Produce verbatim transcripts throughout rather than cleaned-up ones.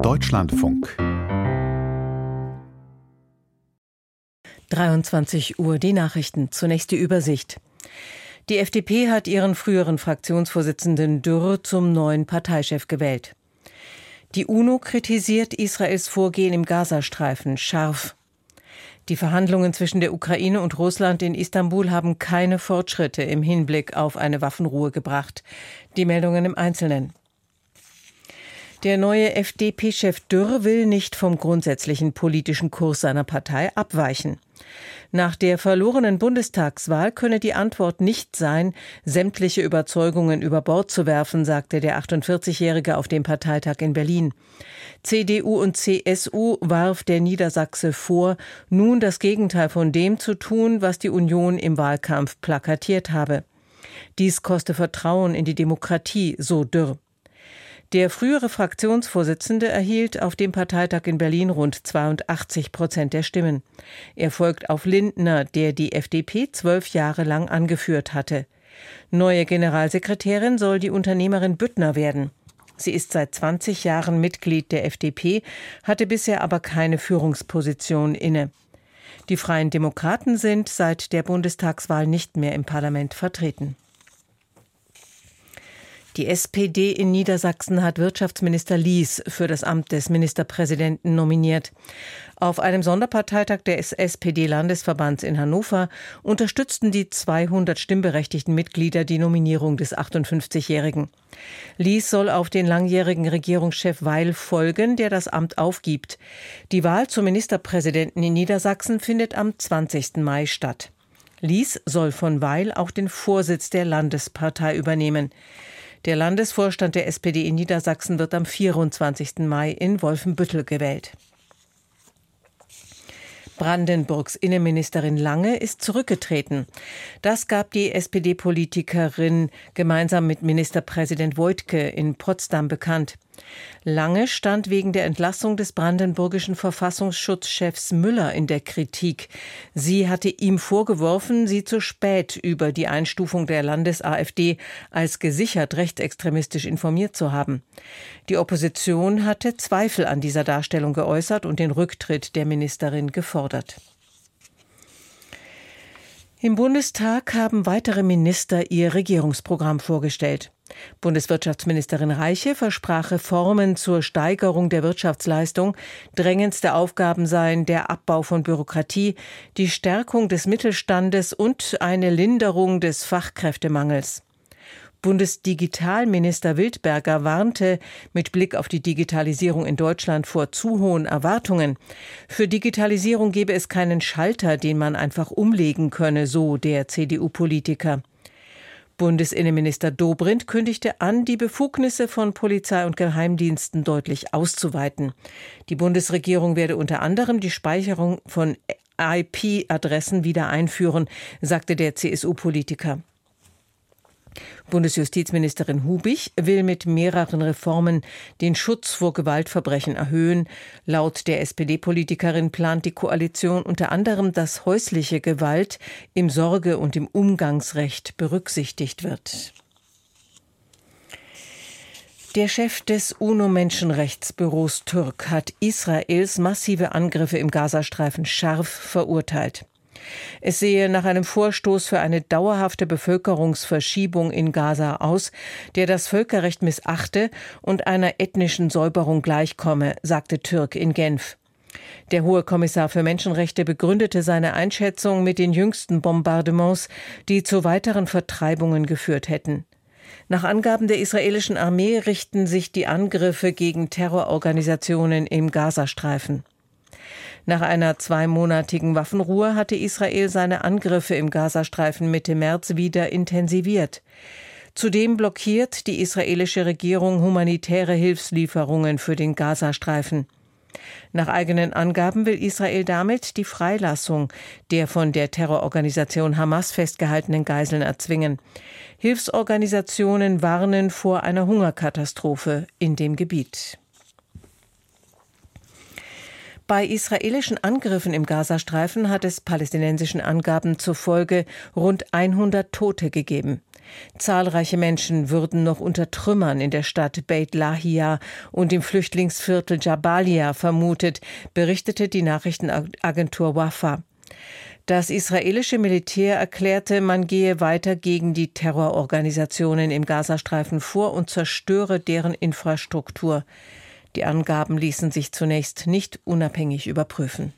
Deutschlandfunk. dreiundzwanzig Uhr, die Nachrichten. Zunächst die Übersicht. Die F D P hat ihren früheren Fraktionsvorsitzenden Dürr zum neuen Parteichef gewählt. Die UNO kritisiert Israels Vorgehen im Gazastreifen scharf. Die Verhandlungen zwischen der Ukraine und Russland in Istanbul haben keine Fortschritte im Hinblick auf eine Waffenruhe gebracht. Die Meldungen im Einzelnen. Der neue F D P-Chef Dürr will nicht vom grundsätzlichen politischen Kurs seiner Partei abweichen. Nach der verlorenen Bundestagswahl könne die Antwort nicht sein, sämtliche Überzeugungen über Bord zu werfen, sagte der achtundvierzigjährige auf dem Parteitag in Berlin. C D U und C S U warf der Niedersachse vor, nun das Gegenteil von dem zu tun, was die Union im Wahlkampf plakatiert habe. Dies koste Vertrauen in die Demokratie, so Dürr. Der frühere Fraktionsvorsitzende erhielt auf dem Parteitag in Berlin rund zweiundachtzig Prozent der Stimmen. Er folgt auf Lindner, der die F D P zwölf Jahre lang angeführt hatte. Neue Generalsekretärin soll die Unternehmerin Büttner werden. Sie ist seit zwanzig Jahren Mitglied der F D P, hatte bisher aber keine Führungsposition inne. Die Freien Demokraten sind seit der Bundestagswahl nicht mehr im Parlament vertreten. Die S P D in Niedersachsen hat Wirtschaftsminister Lies für das Amt des Ministerpräsidenten nominiert. Auf einem Sonderparteitag des S P D-Landesverbands in Hannover unterstützten die zweihundert stimmberechtigten Mitglieder die Nominierung des achtundfünfzigjährigen. Lies soll auf den langjährigen Regierungschef Weil folgen, der das Amt aufgibt. Die Wahl zum Ministerpräsidenten in Niedersachsen findet am zwanzigsten Mai statt. Lies soll von Weil auch den Vorsitz der Landespartei übernehmen. Der Landesvorstand der S P D in Niedersachsen wird am vierundzwanzigsten Mai in Wolfenbüttel gewählt. Brandenburgs Innenministerin Lange ist zurückgetreten. Das gab die S P D-Politikerin gemeinsam mit Ministerpräsident Woidke in Potsdam bekannt. Lange stand wegen der Entlassung des brandenburgischen Verfassungsschutzchefs Müller in der Kritik. Sie hatte ihm vorgeworfen, sie zu spät über die Einstufung der Landes-AfD als gesichert rechtsextremistisch informiert zu haben. Die Opposition hatte Zweifel an dieser Darstellung geäußert und den Rücktritt der Ministerin gefordert. Im Bundestag haben weitere Minister ihr Regierungsprogramm vorgestellt. Bundeswirtschaftsministerin Reiche versprach Reformen zur Steigerung der Wirtschaftsleistung. Drängendste Aufgaben seien der Abbau von Bürokratie, die Stärkung des Mittelstandes und eine Linderung des Fachkräftemangels. Bundesdigitalminister Wildberger warnte mit Blick auf die Digitalisierung in Deutschland vor zu hohen Erwartungen. Für Digitalisierung gebe es keinen Schalter, den man einfach umlegen könne, so der C D U-Politiker. Bundesinnenminister Dobrindt kündigte an, die Befugnisse von Polizei und Geheimdiensten deutlich auszuweiten. Die Bundesregierung werde unter anderem die Speicherung von I P-Adressen wieder einführen, sagte der C S U-Politiker. Bundesjustizministerin Hubich will mit mehreren Reformen den Schutz vor Gewaltverbrechen erhöhen. Laut der S P D-Politikerin plant die Koalition unter anderem, dass häusliche Gewalt im Sorge- und im Umgangsrecht berücksichtigt wird. Der Chef des UNO-Menschenrechtsbüros Türk hat Israels massive Angriffe im Gazastreifen scharf verurteilt. Es sehe nach einem Vorstoß für eine dauerhafte Bevölkerungsverschiebung in Gaza aus, der das Völkerrecht missachte und einer ethnischen Säuberung gleichkomme, sagte Türk in Genf. Der Hohe Kommissar für Menschenrechte begründete seine Einschätzung mit den jüngsten Bombardements, die zu weiteren Vertreibungen geführt hätten. Nach Angaben der israelischen Armee richten sich die Angriffe gegen Terrororganisationen im Gazastreifen. Nach einer zweimonatigen Waffenruhe hatte Israel seine Angriffe im Gazastreifen Mitte März wieder intensiviert. Zudem blockiert die israelische Regierung humanitäre Hilfslieferungen für den Gazastreifen. Nach eigenen Angaben will Israel damit die Freilassung der von der Terrororganisation Hamas festgehaltenen Geiseln erzwingen. Hilfsorganisationen warnen vor einer Hungerkatastrophe in dem Gebiet. Bei israelischen Angriffen im Gazastreifen hat es palästinensischen Angaben zufolge rund hundert Tote gegeben. Zahlreiche Menschen würden noch unter Trümmern in der Stadt Beit Lahia und im Flüchtlingsviertel Jabalia vermutet, berichtete die Nachrichtenagentur Wafa. Das israelische Militär erklärte, man gehe weiter gegen die Terrororganisationen im Gazastreifen vor und zerstöre deren Infrastruktur. Die Angaben ließen sich zunächst nicht unabhängig überprüfen.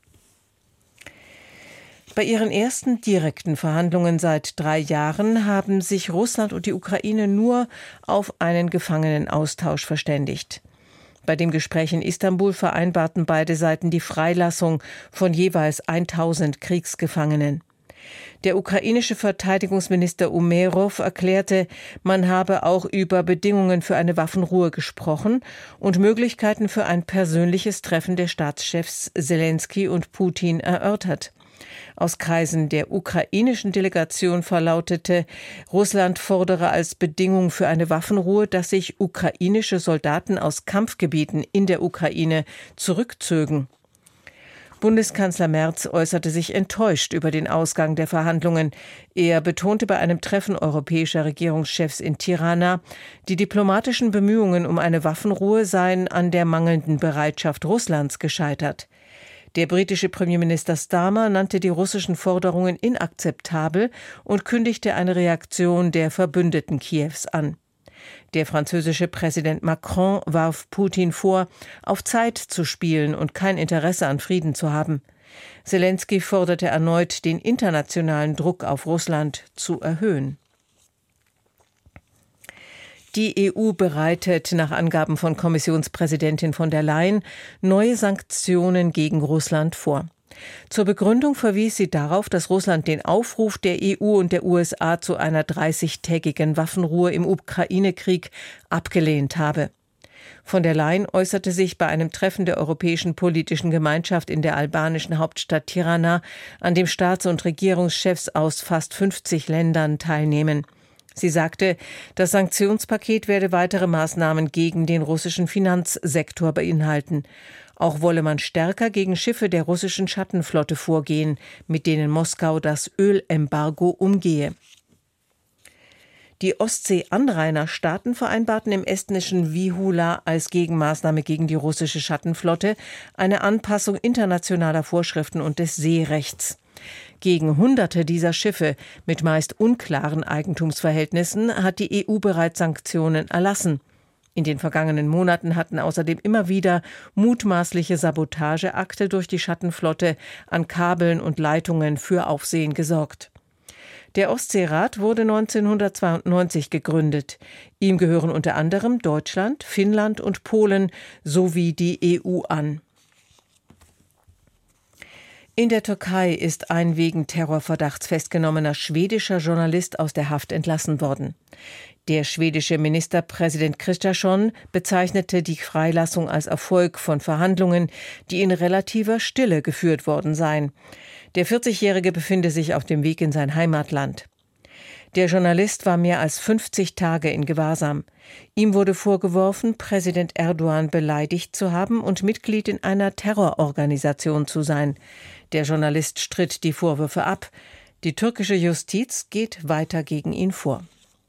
Bei ihren ersten direkten Verhandlungen seit drei Jahren haben sich Russland und die Ukraine nur auf einen Gefangenenaustausch verständigt. Bei dem Gespräch in Istanbul vereinbarten beide Seiten die Freilassung von jeweils tausend Kriegsgefangenen. Der ukrainische Verteidigungsminister Umerov erklärte, man habe auch über Bedingungen für eine Waffenruhe gesprochen und Möglichkeiten für ein persönliches Treffen der Staatschefs Selenskyj und Putin erörtert. Aus Kreisen der ukrainischen Delegation verlautete, Russland fordere als Bedingung für eine Waffenruhe, dass sich ukrainische Soldaten aus Kampfgebieten in der Ukraine zurückzögen. Bundeskanzler Merz äußerte sich enttäuscht über den Ausgang der Verhandlungen. Er betonte bei einem Treffen europäischer Regierungschefs in Tirana, die diplomatischen Bemühungen um eine Waffenruhe seien an der mangelnden Bereitschaft Russlands gescheitert. Der britische Premierminister Starmer nannte die russischen Forderungen inakzeptabel und kündigte eine Reaktion der Verbündeten Kiews an. Der französische Präsident Macron warf Putin vor, auf Zeit zu spielen und kein Interesse an Frieden zu haben. Selenskyj forderte erneut, den internationalen Druck auf Russland zu erhöhen. Die E U bereitet nach Angaben von Kommissionspräsidentin von der Leyen neue Sanktionen gegen Russland vor. Zur Begründung verwies sie darauf, dass Russland den Aufruf der E U und der U S A zu einer dreißigtägigen Waffenruhe im Ukraine-Krieg abgelehnt habe. Von der Leyen äußerte sich bei einem Treffen der Europäischen Politischen Gemeinschaft in der albanischen Hauptstadt Tirana, an dem Staats- und Regierungschefs aus fast fünfzig Ländern teilnehmen. Sie sagte, das Sanktionspaket werde weitere Maßnahmen gegen den russischen Finanzsektor beinhalten. Auch wolle man stärker gegen Schiffe der russischen Schattenflotte vorgehen, mit denen Moskau das Ölembargo umgehe. Die Ostsee-Anrainerstaaten vereinbarten im estnischen Vihula als Gegenmaßnahme gegen die russische Schattenflotte eine Anpassung internationaler Vorschriften und des Seerechts. Gegen Hunderte dieser Schiffe mit meist unklaren Eigentumsverhältnissen hat die E U bereits Sanktionen erlassen. In den vergangenen Monaten hatten außerdem immer wieder mutmaßliche Sabotageakte durch die Schattenflotte an Kabeln und Leitungen für Aufsehen gesorgt. Der Ostseerat wurde neunzehnhundertzweiundneunzig gegründet. Ihm gehören unter anderem Deutschland, Finnland und Polen sowie die E U an. In der Türkei ist ein wegen Terrorverdachts festgenommener schwedischer Journalist aus der Haft entlassen worden. Der schwedische Ministerpräsident Kristersson bezeichnete die Freilassung als Erfolg von Verhandlungen, die in relativer Stille geführt worden seien. Der vierzigjährige befinde sich auf dem Weg in sein Heimatland. Der Journalist war mehr als fünfzig Tage in Gewahrsam. Ihm wurde vorgeworfen, Präsident Erdogan beleidigt zu haben und Mitglied in einer Terrororganisation zu sein. Der Journalist stritt die Vorwürfe ab. Die türkische Justiz geht weiter gegen ihn vor.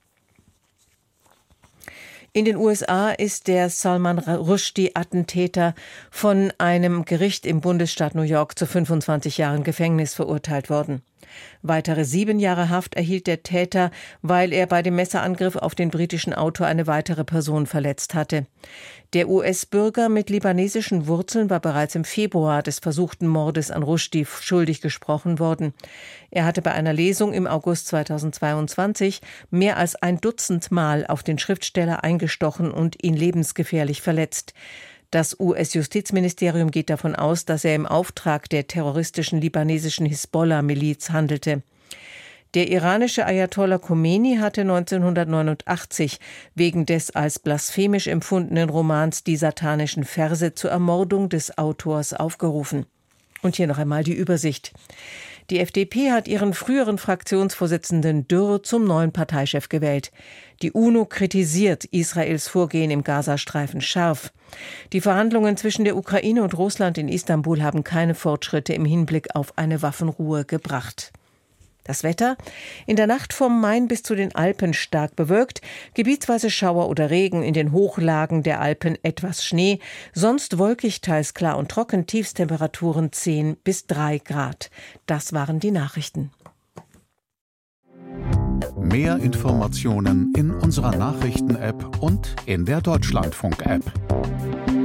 In den U S A ist der Salman Rushdie-Attentäter von einem Gericht im Bundesstaat New York zu fünfundzwanzig Jahren Gefängnis verurteilt worden. Weitere sieben Jahre Haft erhielt der Täter, weil er bei dem Messerangriff auf den britischen Autor eine weitere Person verletzt hatte. Der U S-Bürger mit libanesischen Wurzeln war bereits im Februar des versuchten Mordes an Rushdie schuldig gesprochen worden. Er hatte bei einer Lesung im August zweitausendzweiundzwanzig mehr als ein Dutzend Mal auf den Schriftsteller eingestochen und ihn lebensgefährlich verletzt. Das U S-Justizministerium geht davon aus, dass er im Auftrag der terroristischen libanesischen Hisbollah-Miliz handelte. Der iranische Ayatollah Khomeini hatte neunzehnhundertneunundachtzig wegen des als blasphemisch empfundenen Romans Die satanischen Verse zur Ermordung des Autors aufgerufen. Und hier noch einmal die Übersicht. Die F D P hat ihren früheren Fraktionsvorsitzenden Dürr zum neuen Parteichef gewählt. Die UNO kritisiert Israels Vorgehen im Gazastreifen scharf. Die Verhandlungen zwischen der Ukraine und Russland in Istanbul haben keine Fortschritte im Hinblick auf eine Waffenruhe gebracht. Das Wetter: in der Nacht vom Main bis zu den Alpen stark bewölkt, gebietsweise Schauer oder Regen, in den Hochlagen der Alpen etwas Schnee, sonst wolkig, teils klar und trocken, Tiefstemperaturen zehn bis drei Grad. Das waren die Nachrichten. Mehr Informationen in unserer Nachrichten-App und in der Deutschlandfunk-App.